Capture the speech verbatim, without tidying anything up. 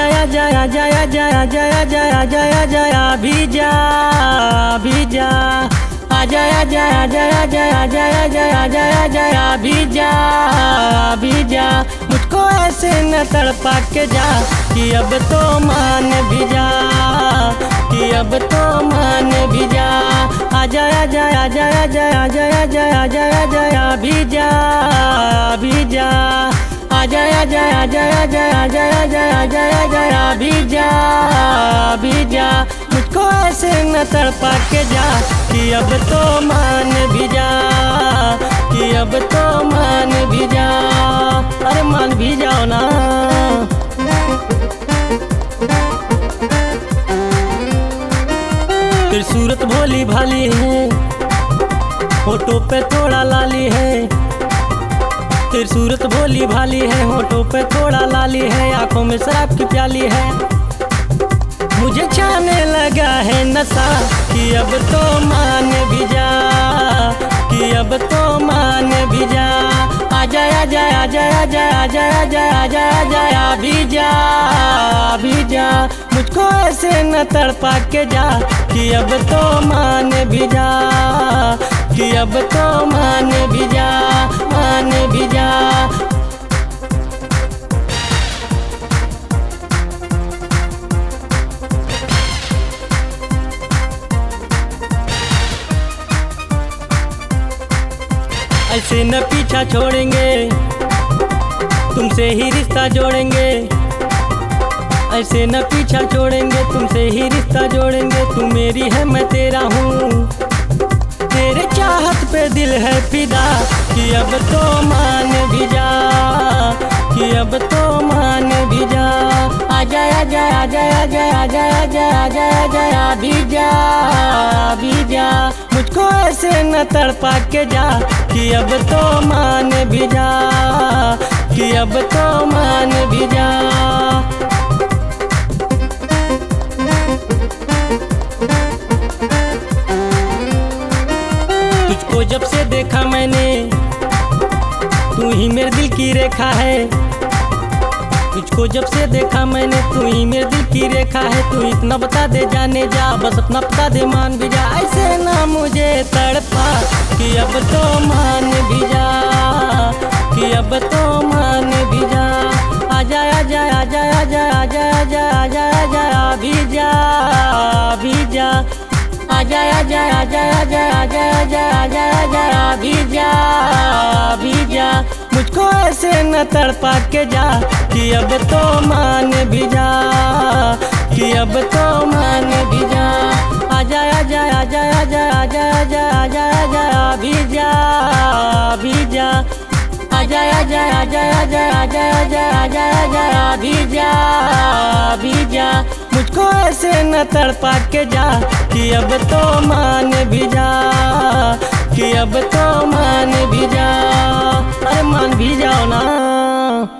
आजा आजा आजा आजा आजा आजा आजा अभी जा अभी जा आजा आजा आजा आजा आजा आजा आजा आजा अभी जा अभी जा मुझको ऐसे न तड़पा के जा कि अब तो मान भी जा कि अब तो मान भी जा आजा आजा आजा आजा आजा आजा आजा आजा अभी जा अभी जा आजा आजा आजा आजा आजा आजा आजा आजा अभी जा अभी जा मुझको ऐसे न तड़पा के जा कि अब तो मान भी जा कि अब तो मान भी जा अरे मान भी जाओ ना। तेरी सूरत भोली भाली है, होठों पे थोड़ा लाली है। तेरी सूरत भोली भाली है, होठों पे थोड़ा लाली है, आंखों में शराब की प्याली है। मुझे छाने लगा है नशा कि अब तो मान भी जा कि अब तो मान भी जा आजा आजा आजा आजा आजा आजा आजा आजा अभी जा अभी जा मुझको ऐसे न तड़पा के जा कि अब तो मान भी जा कि अब तो मान भी जा मान भी जा। ऐसे न पीछा छोड़ेंगे, तुमसे ही रिश्ता जोड़ेंगे। ऐसे न पीछा छोड़ेंगे, तुमसे ही रिश्ता जोड़ेंगे। तू मेरी है मैं तेरा हूँ, तेरे चाहत पे दिल है फिदा कि अब तो मान भी जा कि अब तो मान भी जा आजा आजा आजा आजा आजा आजा आजा आजा अभी जा अभी जा मुझको ऐसे न तड़पा के जा कि अब तो मान भी जा कि अब तो मान भी जा। तुझको जब से देखा मैंने, तू ही मेरे दिल की रेखा है। तुझको जब से देखा मैंने, तू ही मेरे दिल की रेखा है। तू इतना बता दे जाने जा, बस अपना बता दे मान भी जा। ऐसे ना मुझे तड़पा कि अब तो मान भी जा कि अब तो मान भी जा आजा आजा आजा आजा आजा आजा आजा आजा अभी जा अभी जा आजा आजा आजा आजा आजा आजा आजा आजा अभी जा अभी जा मुझको ऐसे न तड़पा के जा कि अब तो मान भी जा कि अब तो मान भी जा आजा आजा आजा आजा आजा आजा आजा आजा अभी जा अभी जा आजा आजा आजा आजा आजा आजा आजा आजा अभी जा अभी जा मुझको ऐसे न तड़पा के जा कि अब तो मान भी जा कि अब तो मान भी जा अरे मान भी जाओ ना।